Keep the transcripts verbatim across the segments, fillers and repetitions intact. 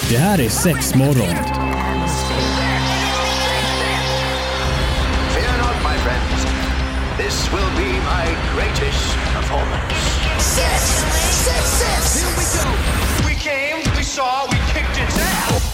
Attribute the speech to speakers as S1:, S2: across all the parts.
S1: Det här är sex morgon.
S2: Fear not, my friends. This will be my greatest performance.
S3: Six! Six, six!
S2: Here we go. We came, we saw, we kicked its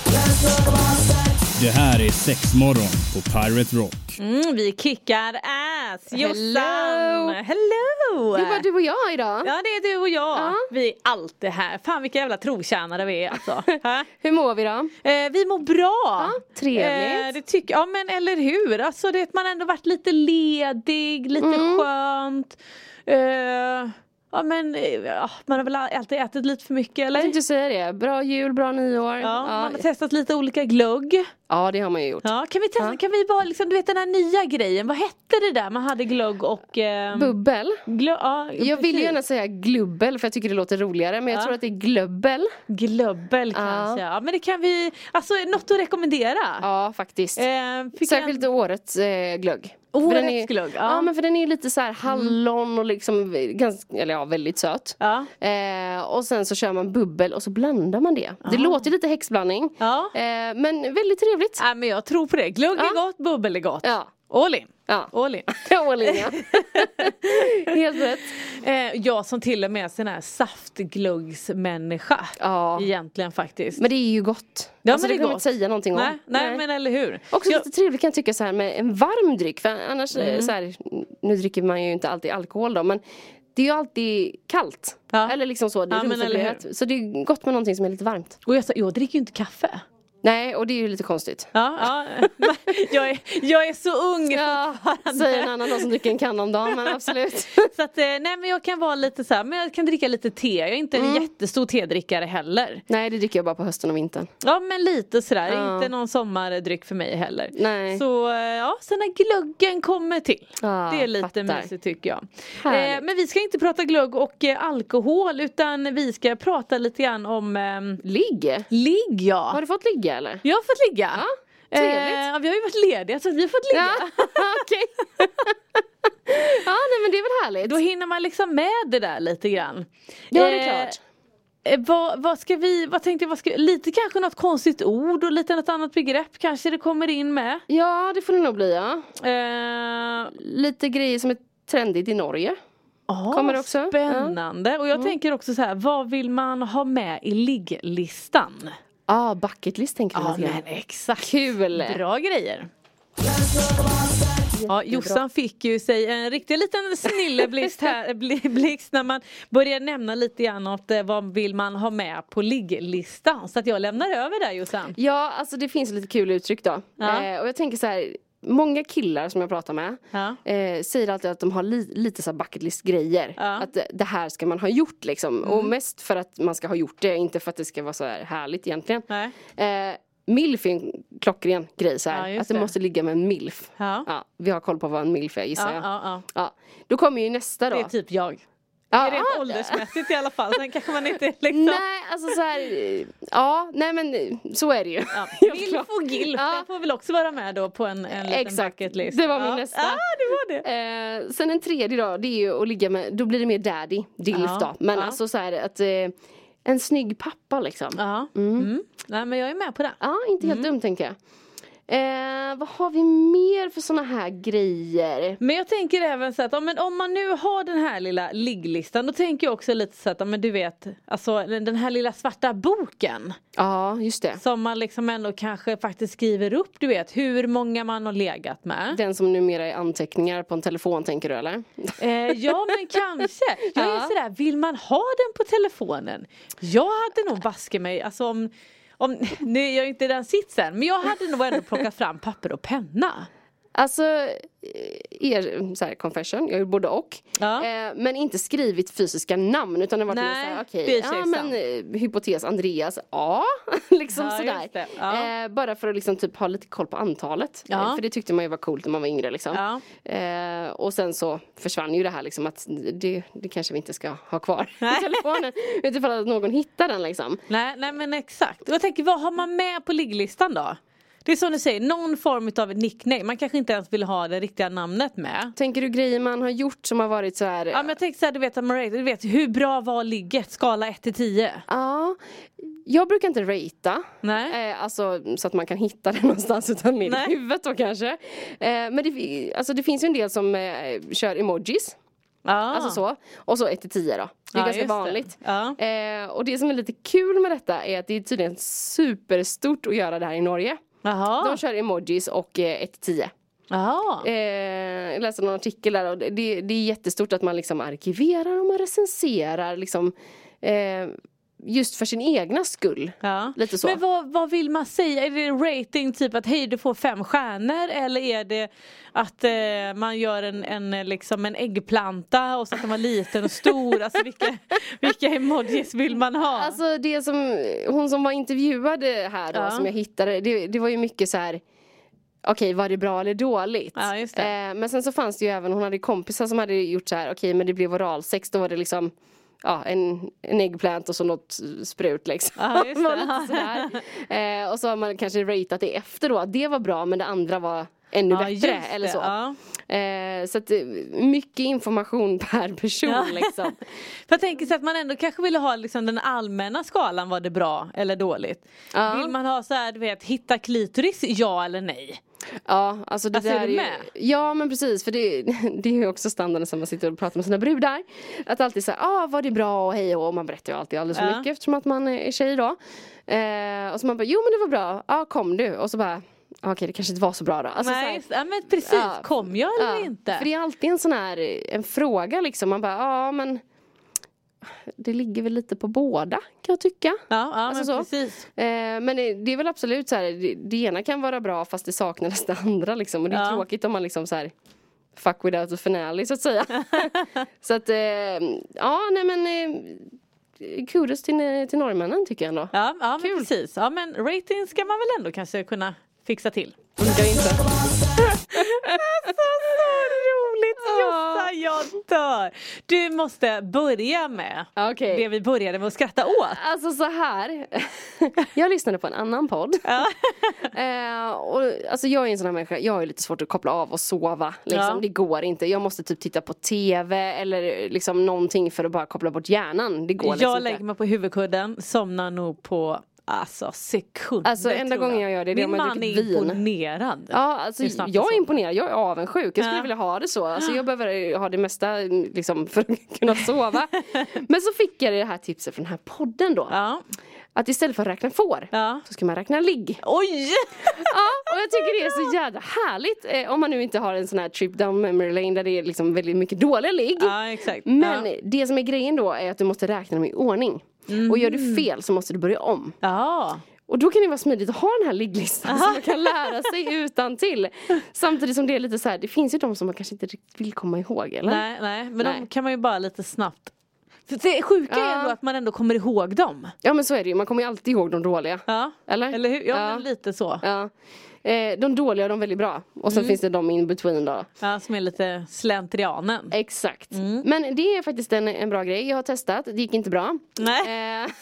S2: ass.
S1: Det här är sex morgon på Pirate Rock.
S4: Mm, vi kickar ass. Jossan.
S5: Hello.
S4: Hello.
S5: Det är bara du och jag idag.
S4: Ja, det är du och jag.
S5: Ja.
S4: Vi är alltid här. Fan, vilka jävla trotjänare vi är alltså.
S5: Hur mår vi då?
S4: eh, vi mår bra.
S5: Ja, trevligt.
S4: Eh, det tycker, ja, men eller hur? Alltså, det, man har ändå varit lite ledig, lite
S5: Mm.
S4: skönt. Eh, ja, men ja, man har väl alltid ätit lite för mycket, eller?
S5: Jag tänkte säga det. Bra jul, bra nyår.
S4: Ja, man har testat lite olika glögg.
S5: Ja, det har man ju gjort.
S4: Ja, kan vi testa,
S5: Ja.
S4: kan vi bara liksom, du vet den här nya grejen, vad hette det där? Man hade glögg och... Eh,
S5: Bubbel.
S4: glö, ja,
S5: Jag vill
S4: precis.
S5: gärna säga glubbel för jag tycker det låter roligare. Men jag
S4: Ja.
S5: tror att det är glöbbel.
S4: Glöbbel kanske, ja. Men det kan vi, alltså något att rekommendera.
S5: Ja, faktiskt.
S4: Eh, fick
S5: Särskilt
S4: en,
S5: årets eh, glögg. För
S4: årets
S5: den är,
S4: glögg, ja.
S5: ja. men för den är lite så här hallon och liksom ganska, eller ja, väldigt söt.
S4: Ja.
S5: Eh, och sen så kör man bubbel och så blandar man det. Det låter lite häxblandning.
S4: Ja.
S5: Eh, men väldigt trevligt.
S4: Ja, men jag tror på det, glögg är
S5: Ja.
S4: gott, bubbel är gott.
S5: Ja.
S4: All in.
S5: Ja.
S4: All in.
S5: All in, ja. Helt rätt.
S4: Eh, jag som till och med är sån här saftgluggsmänniska.
S5: Ja.
S4: Egentligen faktiskt.
S5: Men det är ju gott.
S4: Ja,
S5: alltså,
S4: men det är
S5: det kan man
S4: gott.
S5: inte säga någonting om.
S4: Nej, nej, men eller hur.
S5: Också
S4: Jag-
S5: lite trevligt kan jag tycka så här med en varm dryck. För annars
S4: Mm.
S5: så här, nu dricker man ju inte alltid alkohol då. Men det är ju alltid kallt.
S4: Ja.
S5: Eller liksom så, det är
S4: Ja, men eller
S5: rumstempererat. Så det är gott med någonting som är lite varmt.
S4: Och jag, sa, jag dricker ju inte kaffe.
S5: Nej, och det är ju lite konstigt.
S4: Ja, ja. jag, är, jag är så ung
S5: Ja,
S4: fortfarande.
S5: säger en annan som dricker en kanna om dagen, men absolut.
S4: Så att, eh, nej men jag kan vara lite så här, men jag kan dricka lite te. Jag är inte en
S5: Mm.
S4: jättestor tedrickare heller.
S5: Nej, det dricker jag bara på hösten och vintern.
S4: Ja, men lite sådär,
S5: Ja.
S4: inte någon sommardryck för mig heller.
S5: Nej.
S4: Så eh, ja, sen när glöggen kommer till.
S5: Ja,
S4: det är lite
S5: fattar.
S4: mysigt tycker jag.
S5: Härligt.
S4: Eh, men vi ska inte prata glögg och eh, alkohol, utan vi ska prata lite grann om eh,
S5: Ligg?
S4: ligg, ja.
S5: Har du fått ligga eller?
S4: Jag har fått ligga.
S5: Ja, trevligt.
S4: Eh, ja, vi har ju varit lediga så att vi har fått ligga.
S5: Ja, okej. Ja, nej men det är väl härligt.
S4: Då hinner man liksom med det där lite grann.
S5: Ja, det är
S4: Eh,
S5: klart.
S4: Eh, vad, vad ska vi, vad tänkte jag, vad ska, lite kanske något konstigt ord och lite något annat begrepp kanske det kommer in med.
S5: Ja, det får det nog bli, ja.
S4: Eh,
S5: Lite grejer som är trendigt i Norge.
S4: ah,
S5: Kommer det också?
S4: Spännande. Och jag tänker också så här, vad vill man ha med i ligglistan?
S5: Ja, ah, bucketlist tänker
S4: Ja,
S5: jag lite
S4: men
S5: grann.
S4: exakt.
S5: Kul.
S4: Bra grejer. Ja, Jossan fick ju sig en riktig liten snilleblixt här, bli- blixt när man börjar nämna lite grann åt eh, vad vill man ha med på ligglistan. Så att jag lämnar över där, Jossan.
S5: Ja, alltså det finns lite kul uttryck då.
S4: Ja.
S5: Eh, och jag tänker så här, många killar som jag pratar med
S4: Ja.
S5: eh, säger alltid att de har li- lite så här bucketlist grejer.
S4: Ja.
S5: Att det, det här ska man ha gjort liksom. Och mest för att man ska ha gjort det, inte för att det ska vara så här härligt egentligen.
S4: Nej.
S5: Eh, milf är en klockren grej så här.
S4: Ja, just
S5: att det,
S4: det.
S5: måste ligga med en milf.
S4: Ja.
S5: Ja, vi har koll på vad en milf är, gissar
S4: Ja,
S5: jag.
S4: ja, ja.
S5: Ja. Då kommer ju nästa då.
S4: Det är typ jag.
S5: Ja,
S4: Är det
S5: ja.
S4: åldersmässigt i alla fall? Sen kanske man inte liksom...
S5: Nej, alltså så här, eh, ja, nej men eh, så är det ju.
S4: Ja.
S5: Helt
S4: Milf
S5: klart.
S4: och gilf,
S5: Ja.
S4: det får väl också vara med då på en, en liten
S5: Exakt,
S4: bucket list.
S5: det var min
S4: ja.
S5: nästa.
S4: Ja, det var det.
S5: Eh, sen en tredje då, det är ju att ligga med, då blir det mer daddy, dilf
S4: Ja,
S5: då. Men
S4: ja.
S5: alltså så här att, eh, en snygg pappa liksom. Ja,
S4: Ja. Mm. Nej, men jag är med på det.
S5: inte helt dumt tänker jag. Eh, vad har vi mer för såna här grejer?
S4: Men jag tänker även så att om, men om man nu har den här lilla ligglistan, då tänker jag också lite så att, men du vet, alltså den den här lilla svarta boken
S5: Ja, just det.
S4: som man liksom ändå kanske faktiskt skriver upp, du vet, hur många man har legat med.
S5: Den som numera är anteckningar på en telefon tänker du eller?
S4: Eh, ja, men kanske. Jag är
S5: Ja.
S4: sådär, vill man ha den på telefonen? Jag hade nog baske mig, alltså om, om nu är jag inte i den sitsen, men jag hade nog ändå plockat fram papper och penna.
S5: Alltså, eh, er, så här, confession, jag är både och.
S4: Ja.
S5: Eh, men inte skrivit fysiska namn utan det var mer
S4: Nej,
S5: såhär,
S4: det
S5: okej,
S4: är
S5: ja
S4: sant.
S5: men eh, hypotes Andreas, ja, liksom
S4: Ja,
S5: sådär.
S4: just det, ja.
S5: Eh, bara för att liksom typ ha lite koll på antalet.
S4: Ja.
S5: Eh, för det tyckte man ju var coolt när man var yngre liksom.
S4: Ja.
S5: Eh, och sen så försvann ju det här liksom att det, det kanske vi inte ska ha kvar
S4: Nej.
S5: i telefonen. Utifrån att någon hittar den liksom.
S4: Nej, nej men exakt. Och jag tänker, vad har man med på ligglistan då? Det är som du säger, någon form av nickname. Man kanske inte ens vill ha det riktiga namnet med.
S5: Tänker du grejer man har gjort som har varit så här?
S4: Ja, men jag tänkte så här, du vet, du vet, hur bra var ligget? Skala ett till tio.
S5: Ja, Jag brukar inte ratea.
S4: Nej.
S5: Eh, alltså så att man kan hitta det någonstans utan med
S4: Nej.
S5: i huvudet då kanske. Eh, men det, alltså, det finns ju en del som eh, kör emojis.
S4: Ja.
S5: Alltså så. Och så ett till tio då. Det är
S4: Ja,
S5: ganska
S4: just det.
S5: vanligt.
S4: Ja.
S5: Eh, och det som är lite kul med detta är att det är tydligen superstort att göra det här i Norge.
S4: Jaha.
S5: De kör emojis och eh, ett till tio.
S4: Jaha.
S5: Eh, jag läste någon artikel där och det, det är jättestort att man liksom arkiverar och man recenserar liksom eh, just för sin egna skull.
S4: Ja.
S5: Lite så.
S4: Men vad, vad vill man säga? Är det rating typ att hej du får fem stjärnor eller är det att eh, man gör en, en, liksom en äggplanta och så att den var liten och stor? Alltså vilka, vilka emojis vill man ha?
S5: Alltså det som hon som var intervjuad här då
S4: Ja.
S5: som jag hittade det, det var ju mycket så här. Okej, var det bra eller dåligt?
S4: Ja, just det.
S5: Eh, men sen så fanns det ju även, hon hade kompisar som hade gjort så här, okej men det blev oralsex, då var det liksom ja, en, en äggplant och så något sprut liksom.
S4: Ja, just det.
S5: Var lite sådär. Eh, och så har man kanske ratat det efter då, det var bra men det andra var ännu
S4: Ja,
S5: bättre
S4: just
S5: eller
S4: det,
S5: så.
S4: ja.
S5: Eh, så att eh, mycket information per person
S4: Ja.
S5: liksom.
S4: För jag tänker så att man ändå kanske vill ha liksom den allmänna skalan, var det bra eller dåligt?
S5: Ja.
S4: Vill man ha så här, du vet, hitta klitoris, ja eller nej?
S5: Ja, alltså det
S4: Alltså,
S5: där
S4: är
S5: är
S4: du
S5: ju,
S4: med?
S5: ja men precis, för det, det är ju också standarden som man sitter och pratar med sina brudar. Att alltid säga, ah var det bra och hej och man berättar ju alltid alldeles för
S4: Ja.
S5: mycket eftersom att man är tjej då. Eh, och så man bara, jo men det var bra, ja ah, kom du. Och så bara, okej okay, det kanske inte var så bra då. Alltså, så
S4: Nej,
S5: här,
S4: just- ja, men precis,
S5: ja.
S4: kom jag eller
S5: ja,
S4: inte?
S5: För det är alltid en sån här, en fråga liksom, man bara, ja ah, men det ligger väl lite på båda kan jag tycka.
S4: Ja, ja
S5: Alltså
S4: men
S5: så.
S4: precis.
S5: Eh, men det, det är väl absolut så här, det, det ena kan vara bra fast det saknas det andra liksom. Och det är
S4: Ja.
S5: tråkigt om man liksom så här fuck without a finale så att säga. Så att, eh, ja nej men eh, kudos till, till norrmännen tycker jag ändå.
S4: Ja, ja men
S5: Kul.
S4: precis. Ja, men rating ska man väl ändå kanske kunna fixa till.
S5: Funkar inte.
S4: Roligt Jossa, jag dör. Du måste börja med
S5: Okej.
S4: det vi började med att skratta åt.
S5: Alltså så här. Jag lyssnade på en annan podd.
S4: Ja.
S5: eh, och, alltså jag är en sån här människa. Jag har ju lite svårt att koppla av och sova. Liksom.
S4: Ja.
S5: Det går inte. Jag måste typ titta på tv. Eller liksom någonting för att bara koppla bort hjärnan. Det går liksom
S4: Jag
S5: inte.
S4: lägger mig på huvudkudden, somnar nog på alltså sekunder.
S5: Alltså, enda
S4: tror
S5: gången jag gör det, det är
S4: Min
S5: om jag
S4: man är
S5: dricker vin.
S4: imponerad.
S5: Ja, alltså
S4: Hur snabbt
S5: jag
S4: det
S5: är
S4: så.
S5: imponerad. Jag är avundsjuk. Jag skulle
S4: Ja.
S5: vilja ha det så. Alltså jag behöver ha det mesta liksom, för att kunna sova. Men så fick jag det här tipset från den här podden då.
S4: Ja.
S5: Att istället för att räkna får
S4: Ja.
S5: så ska man räkna ligg.
S4: Oj!
S5: Ja, och jag tycker det är så jävla härligt. Eh, om man nu inte har en sån här trip down memory lane där det är liksom väldigt mycket dåliga ligg.
S4: Ja, exakt.
S5: Men
S4: Ja.
S5: det som är grejen då är att du måste räkna dem i ordning. Och gör du fel så måste du börja om.
S4: Ja.
S5: Och då kan det vara smidigt att ha den här ligglistan så man kan lära sig utan till. Samtidigt som det är lite så här, det finns ju de som man kanske inte riktigt vill komma ihåg, eller?
S4: Nej, nej, men
S5: Nej.
S4: de kan man ju bara lite snabbt. För det sjuka är
S5: Ja.
S4: ändå att man ändå kommer ihåg dem.
S5: Ja men så är det ju, man kommer ju alltid ihåg de dåliga.
S4: Ja.
S5: Eller?
S4: Eller hur? Ja,
S5: Ja.
S4: men lite så.
S5: Ja. Eh, de dåliga och de väldigt bra. Och sen finns det de in between då.
S4: Ja, som är lite slentrianen.
S5: Exakt. Men det är faktiskt en, en bra grej. Jag har testat, det gick inte bra.
S4: Nej.
S5: Eh,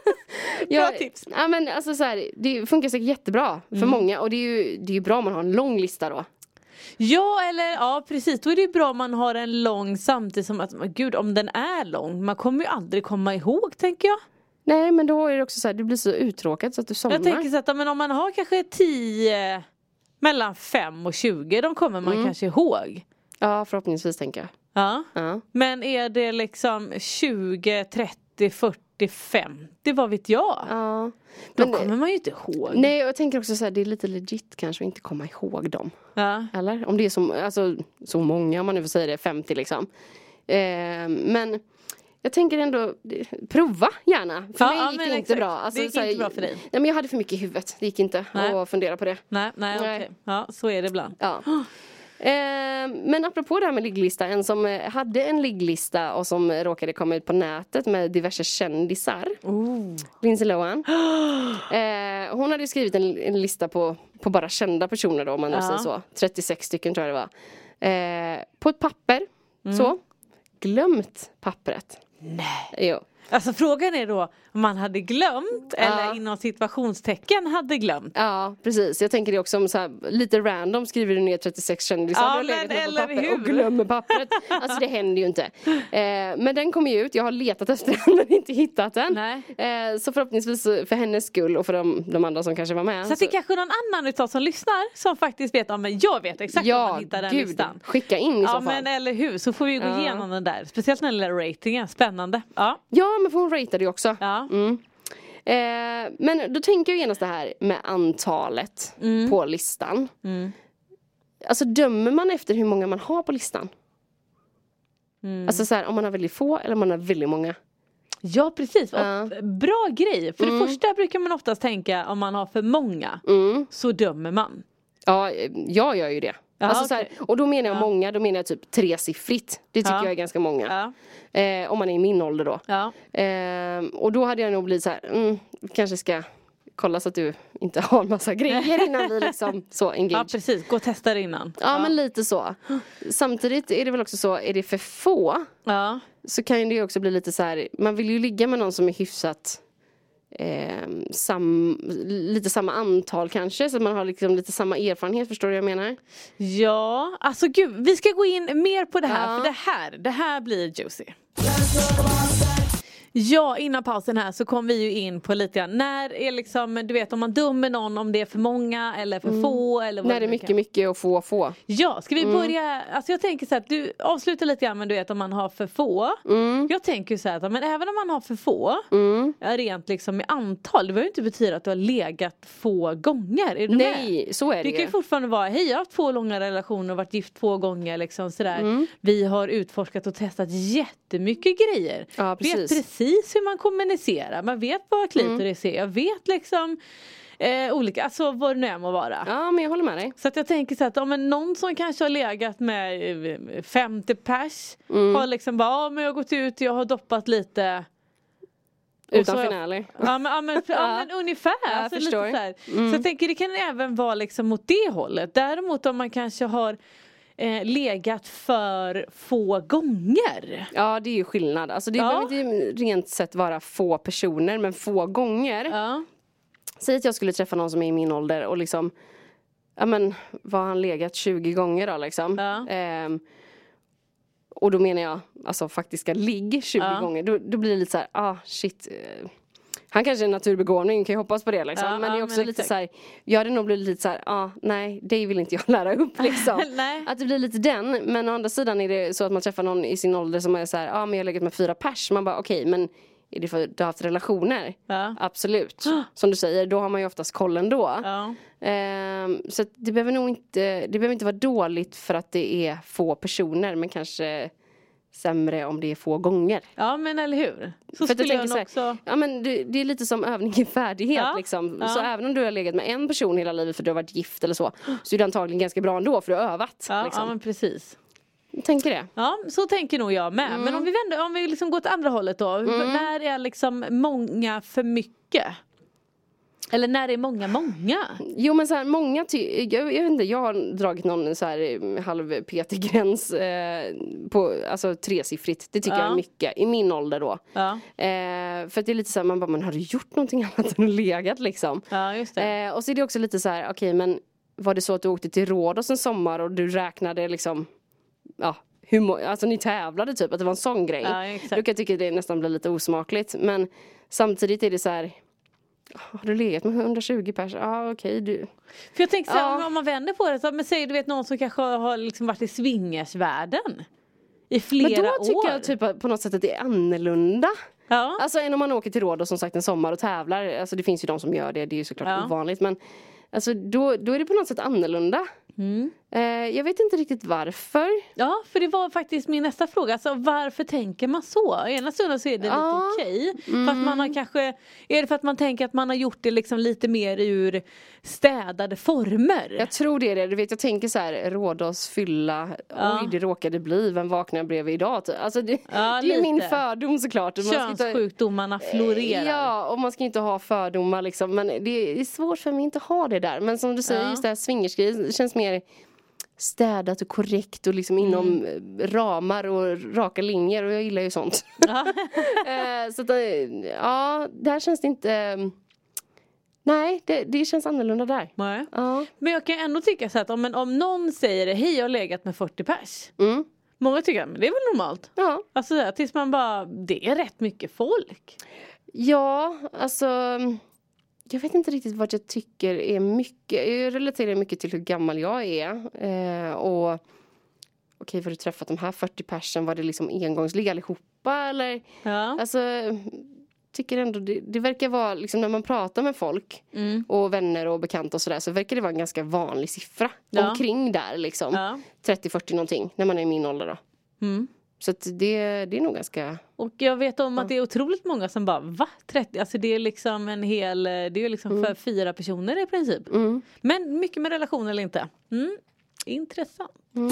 S5: jag,
S4: tips.
S5: Ja, men alltså så här, det funkar säkert jättebra för många. Och det är ju det är ju bra om man har en lång lista då.
S4: Ja, eller ja, precis. Då är det ju bra om man har en lång samtidigt som att, gud, om den är lång, man kommer ju aldrig komma ihåg, tänker jag.
S5: Nej men då är det också så här, det blir så uttråkat så att du somnar.
S4: Jag tänker så att men om man har kanske tio, mellan fem och tjugo, de kommer man kanske ihåg.
S5: Ja förhoppningsvis tänker jag.
S4: Ja.
S5: Ja.
S4: Men är det liksom tjugo, trettio, fyrtio, femtio, vad vet jag?
S5: Ja.
S4: Då
S5: Men,
S4: kommer man ju inte ihåg.
S5: nej och jag tänker också så här, det är lite legit kanske att inte komma ihåg dem.
S4: Ja.
S5: Eller? Om det är så, alltså, så många, om man nu får säga det, femtio liksom. Eh, men jag tänker ändå, prova gärna. För
S4: Ja,
S5: mig
S4: ja,
S5: gick
S4: men
S5: det inte
S4: exakt.
S5: bra. Alltså,
S4: Det gick
S5: så här,
S4: inte bra för dig.
S5: Nej men jag hade för mycket i huvudet, det gick inte
S4: Nej.
S5: att fundera på det.
S4: Nej, nej,
S5: Nej.
S4: okej. Ja, så är det ibland.
S5: Ja. Eh, men apropå det här med ligglista, en som eh, hade en ligglista och som eh, råkade komma ut på nätet med diverse kändisar.
S4: Oh.
S5: Lindsay Lohan. eh, hon hade skrivit en, en lista på, på bara kända personer då, om man nu
S4: Ja.
S5: säger så. trettiosex stycken tror jag det var. Eh, på ett papper. Så. Glömt pappret.
S4: Nej.
S5: Jo.
S4: Alltså frågan är då om man hade glömt
S5: Ja.
S4: eller inom situationstecken hade glömt.
S5: Ja, precis. Jag tänker det också om så här, lite random skriver du ner trettiosex kändisar
S4: Ja,
S5: du har
S4: men
S5: legat med på
S4: eller
S5: papper
S4: hur?
S5: och glömmer pappret. Alltså det händer ju inte. Eh, men den kommer ju ut. Jag har letat efter den men inte hittat den.
S4: Nej.
S5: Eh, så förhoppningsvis för hennes skull och för de, de andra som kanske var med.
S4: Så att det är kanske någon annan utav som lyssnar som faktiskt vet om, men jag vet exakt
S5: ja,
S4: om man hittar den
S5: gud,
S4: listan.
S5: skicka in i
S4: Ja
S5: så fall.
S4: men eller hur, så får vi gå
S5: Ja.
S4: igenom den där. Speciellt när det gäller ratingen, spännande. Ja.
S5: Ja, men för hon ratade ju också.
S4: Ja.
S5: Mm. Eh, men då tänker jag genast det här med antalet
S4: Mm.
S5: på listan.
S4: Mm.
S5: Alltså dömer man efter hur många man har på listan?
S4: Mm.
S5: Alltså så här, om man har väldigt få eller om man har väldigt många.
S4: Ja precis, och
S5: Ja.
S4: bra grej. För
S5: Mm.
S4: det första brukar man oftast tänka om man har för många
S5: Mm.
S4: så dömer man.
S5: Ja, jag gör ju det.
S4: Ja,
S5: alltså, så här,
S4: okej.
S5: och då menar jag
S4: Ja.
S5: många, då menar jag typ tresiffrigt. Det tycker
S4: Ja.
S5: jag är ganska många.
S4: Ja.
S5: Eh, om man är i min ålder då.
S4: Ja.
S5: Eh, och då hade jag nog blivit så här, mm, kanske ska kolla så att du inte har en massa grejer innan vi liksom så engage.
S4: Ja precis, gå och testa det innan.
S5: Ja, men lite så. Samtidigt är det väl också så, är det för få
S4: Ja.
S5: så kan ju det också bli lite så här, man vill ju ligga med någon som är hyfsat eh, sam, lite samma antal kanske, så att man har liksom lite samma erfarenhet, förstår du vad jag menar?
S4: Ja, alltså gud, vi ska gå in mer på det här,
S5: Ja.
S4: för det här, det här blir juicy. Ja, innan pausen här så kom vi ju in på lite grann, när är liksom, du vet om man dömer någon om det är för många eller för få eller vad
S5: När det är
S4: nu
S5: mycket,
S4: kan-
S5: mycket och få, få.
S4: Ja, ska vi
S5: Mm.
S4: börja, alltså jag tänker så här, att du avslutar lite grann men du vet om man har för få.
S5: Mm.
S4: Jag tänker så här, att, men även om man har för få,
S5: Mm.
S4: ja, rent liksom i antal, det behöver ju inte betyda att du har legat få gånger. Är du med?
S5: Nej, så är det
S4: Det kan ju
S5: ju.
S4: fortfarande vara, hej jag har haft två långa relationer och varit gift två gånger liksom sådär.
S5: Mm.
S4: Vi har utforskat och testat jättemycket grejer.
S5: Ja,
S4: Vet
S5: precis.
S4: precis hur man kommunicerar, man vet vad klitoris är, jag vet liksom eh, olika, alltså vad det nu än må vara.
S5: Ja, men jag håller med dig.
S4: Så att jag tänker så att om en, någon som kanske har legat med eh, femtio pers
S5: Mm.
S4: har liksom bara, ja men jag har gått ut, jag har doppat lite. Och
S5: Utan
S4: så-
S5: finaler.
S4: Ja men, ja, men, ja, men ungefär.
S5: jag
S4: Alltså, lite
S5: förstår.
S4: så här.
S5: Mm.
S4: Så jag tänker det kan även vara liksom åt det hållet. Däremot om man kanske har eh, legat för få gånger.
S5: Ja, det är ju skillnad. Alltså det
S4: Ja.
S5: behöver inte rent sett vara få personer, men få gånger.
S4: Ja.
S5: Säg att jag skulle träffa någon som är i min ålder och liksom, ja men, vad har han legat tjugo gånger då liksom?
S4: Ja.
S5: Ehm, och då menar jag, alltså faktiska ligg tjugo
S4: Ja.
S5: gånger. Då, då blir det lite så här, ah shit. eh, Han kanske är en naturbegåvning, kan jag hoppas på det liksom.
S4: Ja,
S5: men det är
S4: ja,
S5: också
S4: men
S5: lite
S4: exakt.
S5: så här, jag hade nog blivit lite så här, ah nej, det vill inte jag lära upp liksom.
S4: Nej.
S5: Att det blir lite den, men å andra sidan är det så att man träffar någon i sin ålder som är så här, ja ah, men jag har legat med fyra pers. Man bara, okej, men är det för att du har haft relationer?
S4: Ja.
S5: Absolut. Som du säger, då har man ju oftast koll ändå.
S4: Ja.
S5: Ehm, så att det behöver nog inte, det behöver inte vara dåligt för att det är få personer, men kanske sämre om det är få gånger.
S4: Ja men eller hur. Så
S5: För att jag
S4: skulle jag,
S5: tänker
S4: nog
S5: så här,
S4: också.
S5: ja men det, det är lite som övning i färdighet
S4: Ja,
S5: liksom.
S4: ja.
S5: Så även om du har legat med en person hela livet för du har varit gift eller så, så är det antagligen ganska bra ändå för du har övat.
S4: Ja,
S5: liksom.
S4: ja men precis.
S5: Jag tänker det.
S4: Ja, så tänker nog jag med.
S5: Mm.
S4: Men om vi vänder, om vi liksom går åt andra hållet då. När är liksom många för mycket? Eller när är många många?
S5: Jo men så här, många ty- jag, jag vet inte, jag har dragit någon så här eh, halv petig-gräns eh, på, alltså tresiffrigt. Det tycker
S4: Ja.
S5: jag är mycket, i min ålder då.
S4: Ja,
S5: Eh, för att det är lite så här, man bara, men har du gjort någonting annat än att legat liksom?
S4: ja just det.
S5: Eh, och så är det också lite så här, okej men var det så att du åkte till Rhodos en sommar och du räknade liksom, ja, hur må- alltså ni tävlade typ, att det var en sån grej.
S4: Ja, exakt.
S5: Då kan jag tycka att det nästan blir lite osmakligt. Men samtidigt är det så här, har du legat med hundratjugo pers? Ja okej du.
S4: För jag tänker så här,
S5: Ja.
S4: om- om man vänder på det så, men säg du vet någon som kanske har liksom varit i swingersvärlden i flera
S5: Men då
S4: år.
S5: tycker jag typ på något sätt att det är annorlunda.
S4: Ja.
S5: Alltså än om man åker till Rhodos som sagt en sommar och tävlar. Alltså det finns ju de som gör det, det är ju såklart
S4: Ja.
S5: ovanligt. Men alltså då, då är det på något sätt annorlunda.
S4: Mm.
S5: Eh, jag vet inte riktigt varför.
S4: Ja, för det var faktiskt min nästa fråga. Alltså, varför tänker man så? Ena stunden så är det
S5: Ja.
S4: lite okej. För att man har kanske, är det för att man tänker att man har gjort det liksom lite mer ur städade former?
S5: Jag tror det är det. Du vet, jag tänker så här, Rhodos fylla.
S4: Ja.
S5: Oj, det råkade bli. Vem vaknar jag bredvid idag? typ. Alltså det,
S4: Ja,
S5: det är min
S4: lite.
S5: fördom såklart. Man ska inte-
S4: Könssjukdomarna florerar.
S5: Ja, och man ska inte ha fördomar liksom. Men det är svårt för mig att inte ha det där. Men som du säger,
S4: Ja.
S5: just det här swingersgrejen känns mer städat och korrekt och liksom inom mm. ramar och raka linjer, och jag gillar ju sånt. Ja. Så att, ja, där känns det inte... Nej, det, det känns annorlunda där.
S4: Nej.
S5: Ja.
S4: Men jag kan ändå tycka så att om, om någon säger hej, jag har legat med fyrtio pers.
S5: Mm.
S4: Många tycker att det är väl normalt.
S5: Ja.
S4: Alltså tills man bara, det är rätt mycket folk.
S5: Ja, alltså... Jag vet inte riktigt vad jag tycker är mycket. Jag relaterar mycket till hur gammal jag är. Eh, och okej, okay, för du träffat de här fyrtio personer, var det liksom engångsligga allihopa? Eller?
S4: Ja.
S5: Alltså, tycker ändå, det, det verkar vara, liksom när man pratar med folk mm. och vänner och bekanta och sådär, så verkar det vara en ganska vanlig siffra. Ja. Omkring där liksom. Ja. trettio fyrtio någonting, när man är i min ålder då. Mm. Så att det, det är nog ganska...
S4: Och jag vet om att det är otroligt många som bara, va? trettio? Alltså det är liksom en hel, det är liksom mm. för fyra personer i princip. Mm. Men mycket med relation eller inte. Mm. Intressant. Mm.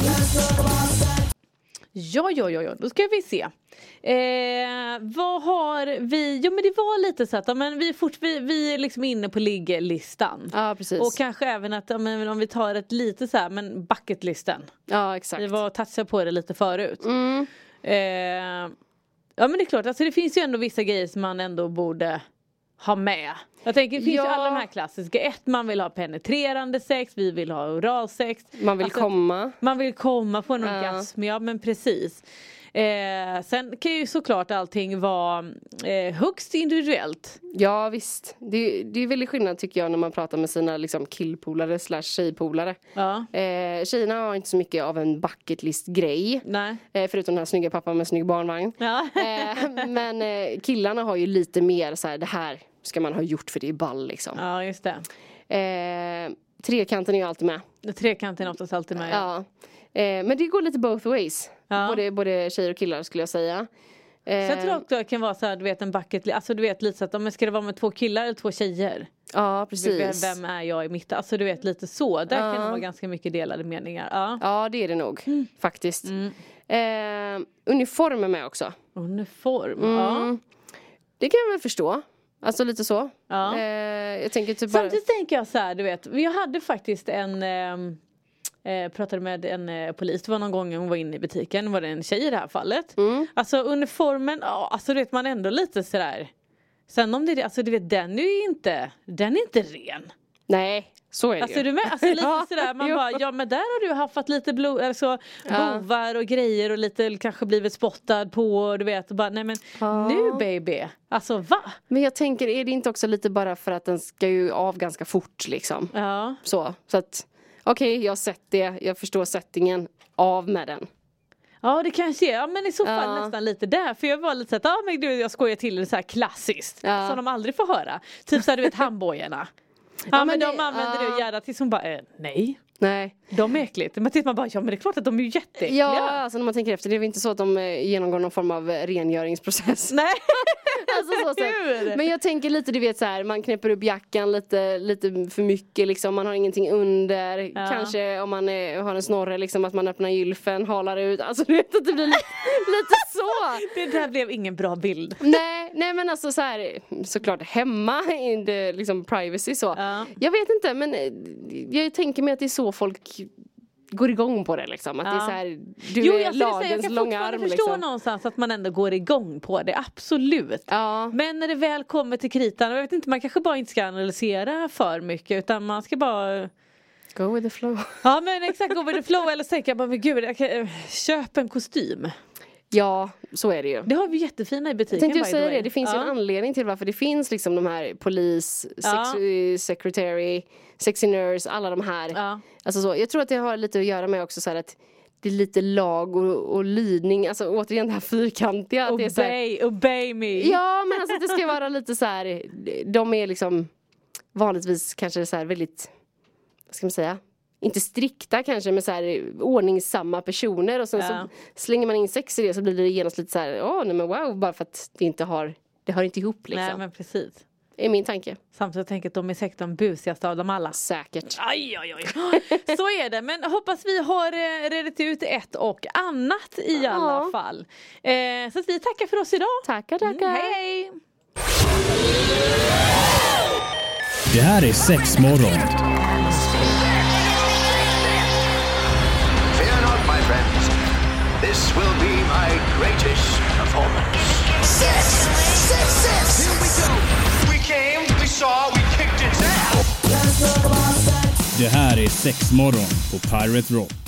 S4: Ja, ja, ja, ja, då ska vi se. Eh, vad har vi? Jo, men det var lite så att men vi, är fort, vi, vi är liksom inne på liggelistan.
S5: Ja, precis.
S4: Och kanske även att men, om vi tar ett lite så här, men bucketlisten.
S5: Ja, exakt.
S4: Vi var touchade på det lite förut.
S5: Mm.
S4: Eh, ja, men det är klart, alltså det finns ju ändå vissa grejer som man ändå borde ha med. Jag tänker, det finns ja. ju alla de här klassiska. Ett, man vill ha penetrerande sex. Vi vill ha oralsex.
S5: Man vill
S4: alltså,
S5: komma.
S4: Man vill komma på en
S5: ja.
S4: orgasm. Ja, men precis. Eh, sen kan ju såklart allting vara eh, högst individuellt.
S5: Ja, visst. Det, det är väldigt skillnad tycker jag när man pratar med sina liksom, killpolare slash tjejpolare. Ja. Eh, tjejerna har inte så mycket av en bucketlist-grej.
S4: Nej.
S5: Eh, förutom den här snygga pappan med snygg barnvagn. Ja. eh, men eh, killarna har ju lite mer så här, det här ska man ha gjort för det är ball liksom.
S4: Ja, just det.
S5: Eh, trekanten är ju alltid med.
S4: Trekanten är oftast alltid med.
S5: Ja. ja. Eh, men det går lite both ways. Ja. Både, både tjejer och killar skulle jag säga.
S4: Eh, så jag tror att det kan vara så här, du vet en bucket, alltså du vet lite så att om ska det vara med två killar eller två tjejer.
S5: Ja, precis.
S4: Vem är jag i mitten? Alltså du vet lite så. Där ja. kan det vara ganska mycket delade meningar. Ja,
S5: ja det är det nog. Mm. Faktiskt. Mm. Eh, uniform är med också.
S4: Uniform,
S5: mm.
S4: ja.
S5: Det kan jag väl förstå. Alltså lite så.
S4: Ja.
S5: Eh, jag tänker typ
S4: Samtidigt
S5: bara...
S4: tänker jag så här, du vet. Vi hade faktiskt en... Eh, Eh, pratade med en eh, polis, det var någon gång hon var inne i butiken, var det en tjej i det här fallet. Mm. Alltså uniformen, ja, alltså vet man ändå lite sådär. Sen om det är, alltså du vet, den är ju inte, den är inte ren.
S5: Nej, så är det
S4: alltså,
S5: ju.
S4: Du med? Alltså lite ja, sådär, man bara, ja men där har du haft lite blod, alltså ja. bovar och grejer och lite kanske blivit spottad på, du vet, och bara, nej men ja. nu baby, alltså va?
S5: Men jag tänker, är det inte också lite bara för att den ska ju av ganska fort liksom?
S4: Ja.
S5: Så, så att okej, okay, jag har sett det. Jag förstår settingen. Av med den.
S4: Ja, det kanske är. Ja, men i så fall
S5: ja.
S4: nästan lite där. För jag var lite så att, ja men du, jag skojar till det så här klassiskt.
S5: Ja.
S4: Som de aldrig får höra. Typ så här, du vet, handbojarna. Ja, ja, men, men de det, använder ja. det och gärna tills hon bara, eh, nej.
S5: Nej.
S4: De är äckligt. Men tills man bara, ja men det är klart att de är jätteäckliga.
S5: Ja, alltså när man tänker efter, det är väl inte så att de genomgår någon form av rengöringsprocess.
S4: Nej.
S5: alltså, så, så. Men jag tänker lite, du vet så här, man knäpper upp jackan lite, lite för mycket liksom, man har ingenting under. Ja. Kanske om man är, har en snorre liksom, att man öppnar gylfen, halar ut. Alltså du vet att det blir lite, lite så.
S4: Det där blev ingen bra bild.
S5: Nej, nej men alltså så här, såklart hemma in the, liksom privacy så.
S4: Ja.
S5: Jag vet inte, men jag tänker mig att det är så folk går igång på det liksom. Att ja. det är så här, du
S4: jo,
S5: är lagens långa arm. Jag kan
S4: förstå
S5: liksom.
S4: någonstans att man ändå går igång på det, absolut.
S5: Ja.
S4: Men när det väl kommer till kritan, jag vet inte, man kanske bara inte ska analysera för mycket, utan man ska bara...
S5: Go with the flow.
S4: Ja, men exakt, go with the flow. Eller tänka bara, men gud, jag kan, köp en kostym.
S5: Ja, så är det ju.
S4: Det har vi jättefina i butiken.
S5: Tänkte jag säga det, det finns ja. ju en anledning till varför det finns liksom de här polis, ja. sex, secretary, sexy nurse, alla de här.
S4: Ja.
S5: Alltså så, jag tror att det har lite att göra med också så här att det är lite lag och, och lydning, alltså återigen det här fyrkantiga.
S4: Obey,
S5: att det är så här,
S4: obey me.
S5: Ja, men alltså att det ska vara lite så här, de är liksom vanligtvis kanske så här väldigt, vad ska man säga? Inte strikta kanske, men så här ordningsamma personer. Och sen ja. så slänger man in sex i det, så blir det genast lite så här, åh nej men wow, bara för att det inte har, det hör inte ihop liksom.
S4: Nej men precis.
S5: Det är min tanke.
S4: Samtidigt tänker jag att de är säkert de busigaste av dem alla.
S5: Säkert.
S4: Aj, aj, aj. Så är det, men hoppas vi har eh, redigt ut ett och annat i ja. alla fall. Eh, så att vi tackar för oss idag.
S5: Tackar, tackar.
S4: Mm, hej, hej.
S1: Det här är Sexmorgon. Det här är Sexmorgon på Pirate Rock.